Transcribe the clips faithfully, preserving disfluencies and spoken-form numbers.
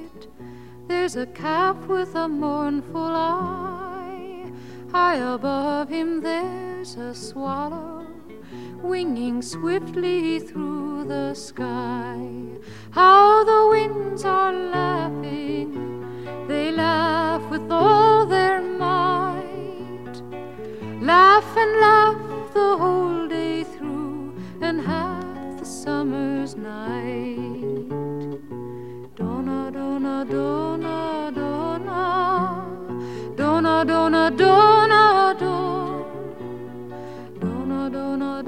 it. There's a calf with a mournful eye. High above him there's a swallow, winging swiftly through the sky. How the winds are laughing, they laugh with all their might. Laugh and laugh the whole day through, and half the summer's night. Donna, donna, donna, donna, donna, donna, donna, donna, donna, donna,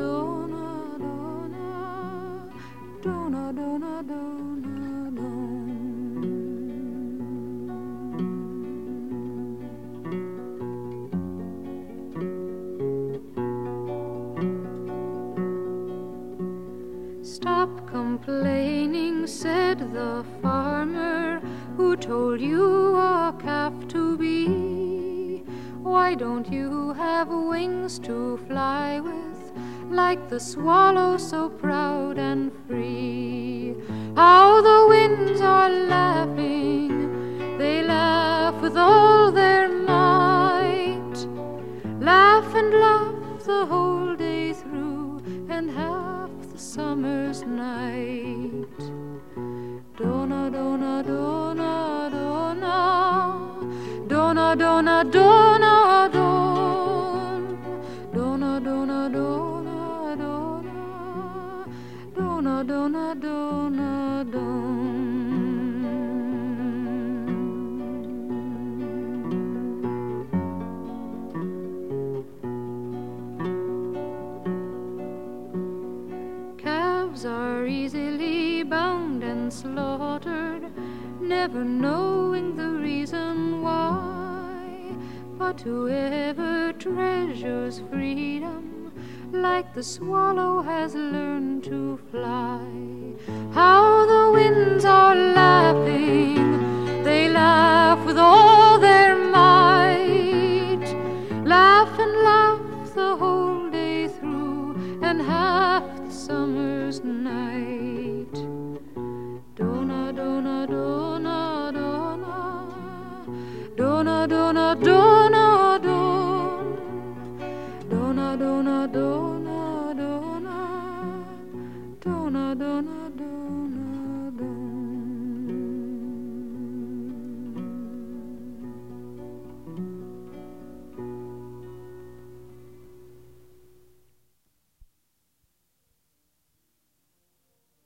donna, donna, donna, donna. Stop complaining, said the farmer who told you a calf to be. Why don't you have wings to fly with, like the swallow so proud and free? How the winds are laughing, they laugh with all their might. Laugh and laugh the whole day through, and half the summer's night. Donna, donna, donna, donna, donna, donna, donna, donna, donna, donna, donna, donna, donna, donna, donna. Calves are easily bound and slaughtered, never knowing the reason why. But whoever treasures freedom, like the swallow, has learned to fly. How the wind